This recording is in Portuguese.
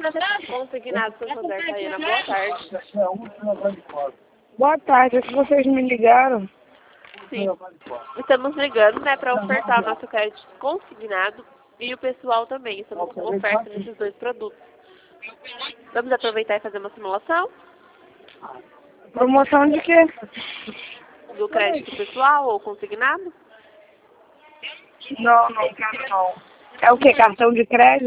Consignado Santander, Taiana, boa tarde. Boa tarde, é que vocês me ligaram? Sim, estamos ligando, né, para ofertar o nosso crédito consignado e o pessoal também. Estamos com oferta nesses dois produtos. Vamos aproveitar e fazer uma simulação Promoção de quê? do crédito pessoal ou consignado? Não quero não. É o quê? Cartão de crédito?